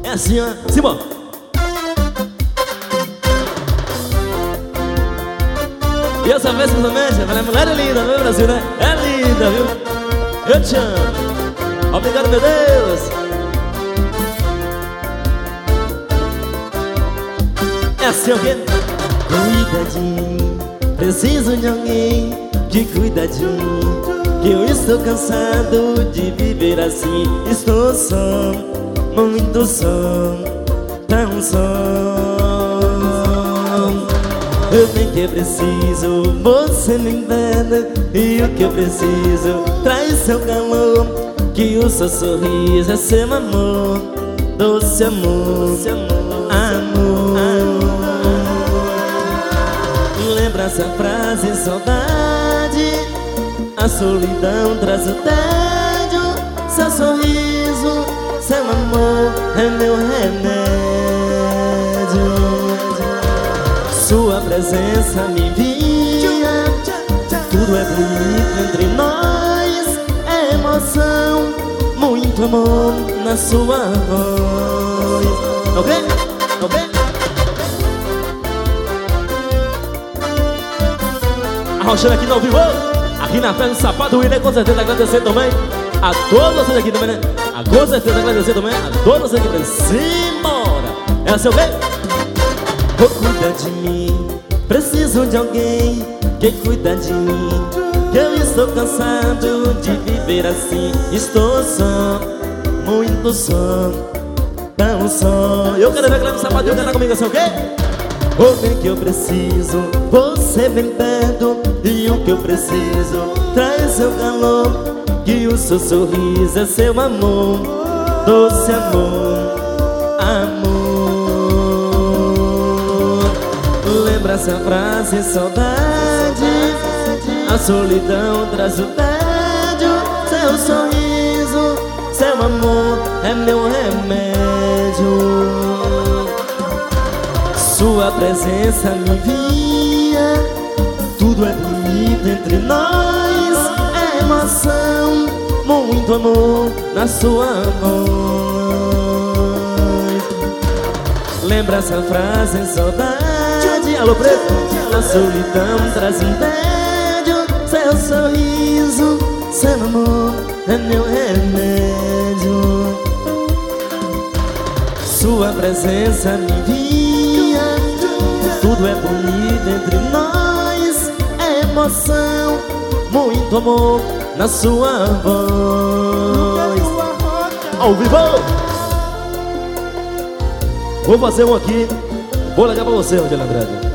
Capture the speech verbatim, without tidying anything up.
É assim, ó, Simão. E essa vez, principalmente, a mulher é linda, meu Brasil, né? É linda, viu? Eu te amo. Obrigado, meu Deus. É assim, ok? Cuida de mim, preciso de alguém que cuida de mim, que eu estou cansado de viver assim. Estou só, muito só, tão só. Eu bem que preciso, você me engana. E o que eu preciso, traz seu calor, que o seu sorriso é seu amor, doce amor, amor, amor. Lembra essa frase, saudade, a solidão traz o tédio. Seu sorriso, seu amor é meu remédio. Sua presença me envia, tudo é bonito entre nós. É emoção, muito amor na sua voz. Ok? Ok? Arrochando aqui no ao vivo, aqui na festa do Sapato William. Com certeza agradecer também a todos vocês aqui também, né? A com certeza agradecer também a todos vocês aqui também. Simbora! É assim, ok? Oh, cuida de mim, preciso de alguém que cuida de mim, que eu estou cansado de viver assim. Estou só, muito só, tão só. Eu quero ver a galera do Sapato cantar comigo assim, ok? O bem que eu preciso, você vem perto. E o que eu preciso, traz seu calor, que o seu sorriso é seu amor, doce amor, amor. Lembra essa frase, saudade, a solidão traz o tédio. Seu sorriso, seu amor é meu remédio. Sua presença me envia, tudo é bonito entre nós. É emoção, muito amor na sua voz. Lembra essa frase, saudade, alô preto, a solidão traz um tédio. Seu sorriso, seu amor é meu remédio. Sua presença me envia, tudo é bonito entre nós. É emoção, muito amor na sua voz. Ao vivo! Vou fazer um aqui, vou ligar pra você, Angela Andrade.